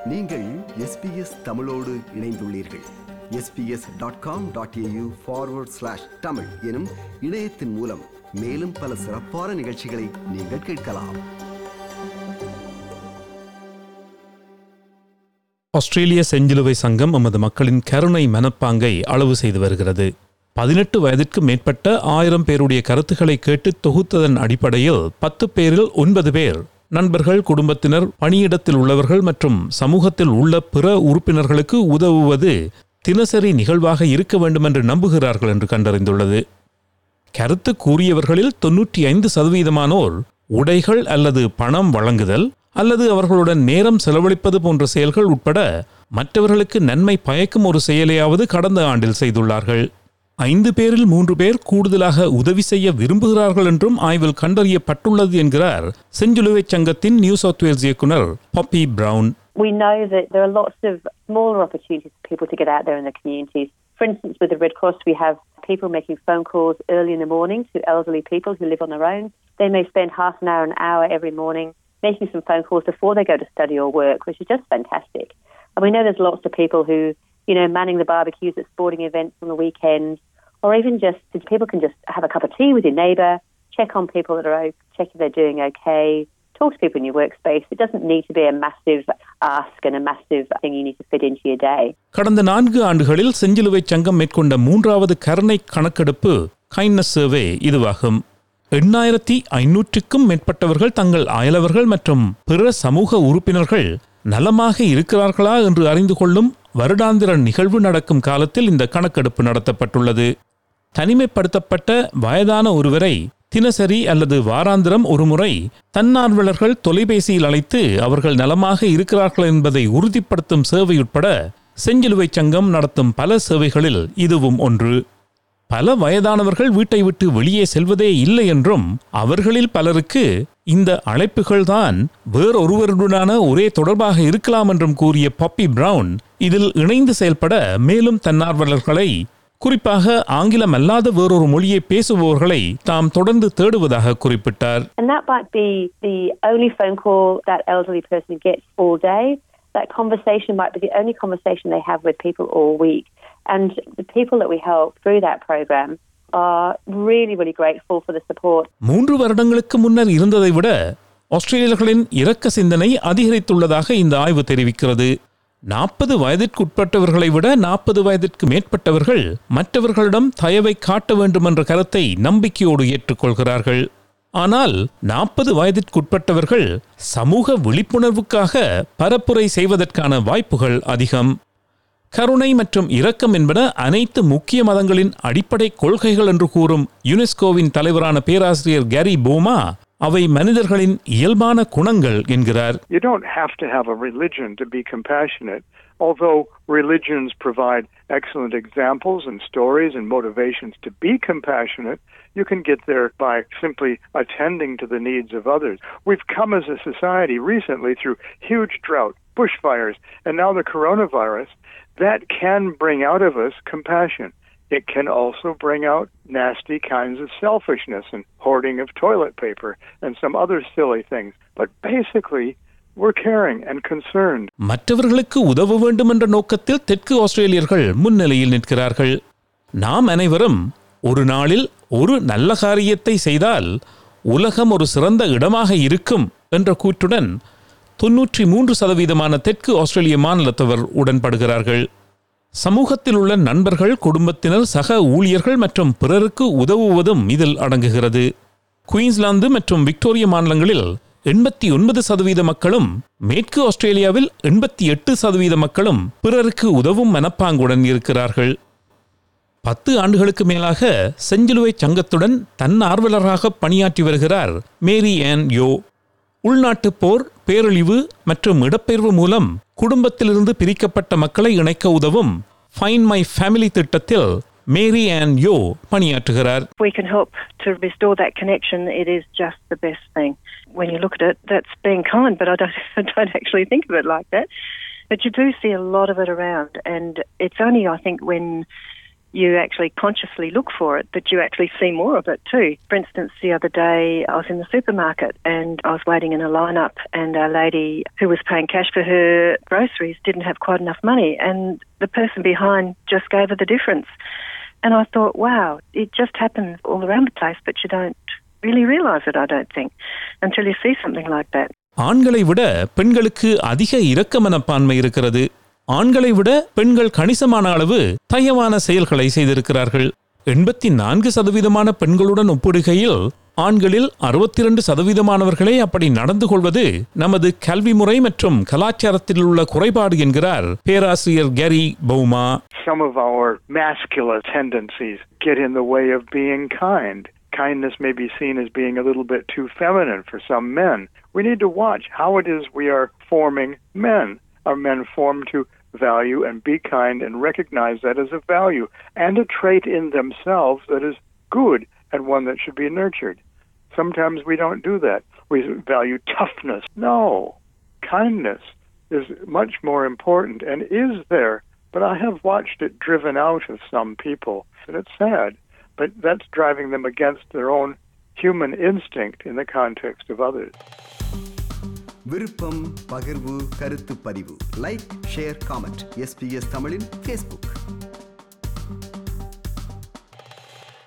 நீங்கள் SBS தமிழோடு இணைந்துள்ளீர்கள். sbs.com.au/tamil எனும் இணையத்தின் மூலம் மேலும் பல சிறப்பான நிகழ்ச்சிகளை நீங்கள் கேட்கலாம். ஆஸ்திரேலிய செஞ்சிலுவை சங்கம் நமது மக்களின் கருணை மனப்பாங்கை அளவு செய்து வருகிறது. 18 வயதிற்கு மேற்பட்ட 1000 பேருடைய கருத்துக்களை கேட்டு தொகுத்ததன் அடிப்படையில் 10 பேரில் 9 பேர் நண்பர்கள், குடும்பத்தினர், பணியிடத்தில் உள்ளவர்கள் மற்றும் சமூகத்தில் உள்ள பிற உறுப்பினர்களுக்கு உதவுவது தினசரி நிகழ்வாக இருக்க வேண்டும் என்று நம்புகிறார்கள் என்று கண்டறிந்துள்ளது. கருத்து கூறியவர்களில் 95% உடைகள் அல்லது பணம் வழங்குதல் அல்லது அவர்களுடன் நேரம் செலவழிப்பது போன்ற செயல்கள் உட்பட மற்றவர்களுக்கு நன்மை பயக்கும் ஒரு செயலையாவது கடந்த ஆண்டில் செய்துள்ளார்கள். 5 பேரில் 3 பேர் கூடுதலாக உதவி செய்ய விரும்புகிறார்கள் என்றும் ஆய்வில் கண்டறியப்பட்டுள்ளது என்கிறார் செஞ்சிலுவை சங்கத்தின் நியூ சவுத் வேல்ஸ் இயக்குனர் Poppy Brown. We know that there are lots of smaller opportunities for people to get out there in the communities. For instance, with the Red Cross, we have people making phone calls early in the morning to elderly people who live on their own. They may spend half an hour every morning making some phone calls before they go to study or work, which is just fantastic. And we know there's lots of people who, manning the barbecues at sporting events on the weekends, or even just people can just have a cup of tea with your neighbour, check on people that are check if they're doing okay, talk to people in your workspace. It doesn't need to be a massive ask and a massive thing you need to fit into your day. கடந்த 4 ஆண்டுகளில் செஞ்சிலுவை சங்கம் மேற்கொண்ட 3வது கருணை கணக்கெடுப்பு kindness survey இதுவாகும். 8500க்கும் மேற்பட்டவர்கள் தங்கள் அயலவர்கள் மற்றும் பிற சமூக உறுப்பினர்கள் நலமாக இருக்கிறார்களா என்று அறிந்து கொள்ளும் வருடாந்திர நிகழ்வு நடக்கும் காலத்தில் இந்த கணக்கெடுப்பு நடத்தப்பட்டுள்ளது. தனிமைப்படுத்தப்பட்ட வயதான ஒருவரை தினசரி அல்லது வாராந்திரம் ஒருமுறை தன்னார்வலர்கள் தொலைபேசியில் அழைத்து அவர்கள் நலமாக இருக்கிறார்கள் என்பதை உறுதிப்படுத்தும் சேவை உட்பட செஞ்சிலுவை சங்கம் நடத்தும் பல சேவைகளில் இதுவும் ஒன்று. பல வயதானவர்கள் வீட்டை விட்டு வெளியே செல்வதே இல்லை என்றும் அவர்களில் பலருக்கு இந்த அழைப்புகள்தான் வேறொருவருடனான ஒரே தொடர்பாக இருக்கலாம் என்றும் கூறிய பாப்பி பிரவுன் இதில் இணைந்து செயல்பட மேலும் தன்னார்வலர்களை, குறிப்பாக ஆங்கிலம் அல்லாத வேறொரு மொழியை பேசுபவர்களை தாம் தொடர்ந்து தேடுவதாக குறிப்பிட்டார். And that might be the only phone call that elderly person gets all day. That conversation might be the only conversation they have with people all week. And the people that we help through that program are really, really grateful for the support. 3 வருடங்களுக்கு முன்னர் இருந்ததை விட ஆஸ்திரேலியர்களின் இரக்க சிந்தனை அதிகரித்துள்ளதாக இந்த ஆய்வு தெரிவிக்கிறது. 40 வயதிற்குட்பட்டவர்களை விட 40 வயதிற்கு மேற்பட்டவர்கள் மற்றவர்களிடம் தயவை காட்ட வேண்டும் என்ற கருத்தை நம்பிக்கையோடு ஏற்றுக்கொள்கிறார்கள். ஆனால் 40 வயதிற்குட்பட்டவர்கள் சமூக விழிப்புணர்வுக்காக பரப்புரை செய்வதற்கான வாய்ப்புகள் அதிகம். கருணை மற்றும் இரக்கம் என்பன அனைத்து முக்கிய மதங்களின் அடிப்படை கொள்கைகள் என்று கூறும் யுனெஸ்கோவின் தலைவரான பேராசிரியர் கேரி போமா அவை மனிதர்களின் இயல்பான குணங்கள் என்கிறார். You don't have to have a religion to be compassionate. Although religions provide excellent examples and stories and motivations to be compassionate, you can get there by simply attending to the needs of others. We've come as a society recently through huge drought, bushfires, and now the coronavirus. That can bring out of us compassion. It can also bring out nasty kinds of selfishness and hoarding of toilet paper and some other silly things. But basically, we're caring and concerned. மற்றவர்களுக்கு உதவ வேண்டும் என்ற நோக்கத்தில் தெற்கு ஆஸ்திரேலியர்கள் முன்னிலையில் நிற்கிறார்கள். நாம் அனைவரும் ஒரு நாளில் ஒரு நல்ல காரியத்தை செய்தால் உலகம் ஒரு சிறந்த இடமாக இருக்கும் என்ற கூற்றுடன் 93% தெற்கு ஆஸ்திரேலிய மாநிலத்தவர் உடன்படுகிறார்கள். சமூகத்தில் உள்ள நண்பர்கள், குடும்பத்தினர், சக ஊழியர்கள் மற்றும் பிறருக்கு உதவுவதும் இதில் அடங்குகிறது. குயின்ஸ்லாந்து மற்றும் விக்டோரியா மாநிலங்களில் 89% மக்களும், மேற்கு ஆஸ்திரேலியாவில் 88% மக்களும் பிறருக்கு உதவும் மனப்பாங்குடன் இருக்கிறார்கள். 10 ஆண்டுகளுக்கு மேலாக செஞ்சிலுவை சங்கத்துடன் தன்னார்வலராக பணியாற்றி வருகிறார் மேரி ஆன் யோ. உள்நாட்டு போர், பேரழிவு மற்றும் இடப்பெயர்வு மூலம் குடும்பத்திலிருந்து பிரிக்கப்பட்ட மக்களை இணைக்க உதவும் Find My Family திட்டத்தில் மேரி ஆன் யோ பணியாற்றுகிறார். We can help to restore that connection. It is just the best thing. When you look at it, that's being kind, but I don't actually think of it like that. But you do see a lot of it around, and it's only, I think, when you actually consciously look for it, but you actually see more of it too. For instance, the other day I was in the supermarket and I was waiting in a lineup, and a lady who was paying cash for her groceries didn't have quite enough money, and the person behind just gave her the difference. And I thought, wow, it just happens all around the place, but you don't really realise it, I don't think, until you see something like that. ஆண்களை விட பெண்களுக்கு அதிக இரக்க மனப்பான்மை இருக்கிறது. ஆண்களை விட பெண்கள் கணிசமான அளவு தயவான செயல்களை செய்திருக்கிறார்கள். 84% பெண்களுடன் ஒப்பிடுகையில் ஆண்களில் 62% அப்படி நடந்து கொள்வது நமது கல்வி முறை மற்றும் கலாச்சாரத்தில் உள்ள குறைபாடு என்கிறார் பேராசிரியர் Gary Bouma. Some of our masculine tendencies get in the way of being kind. Kindness may be seen as being a little bit too feminine for some men. We need to watch how it is we are forming men. Are men formed to value and be kind and recognize that as a value and a trait in themselves that is good and one that should be nurtured? Sometimes we don't do that. We value toughness. No. Kindness is much more important and is there, but I have watched it driven out of some people, and it's sad. But that's driving them against their own human instinct in the context of others. விருப்பம், பகிர்வு, கருத்து பதிவு. Like, share, comment. SBS தமிழின் Facebook.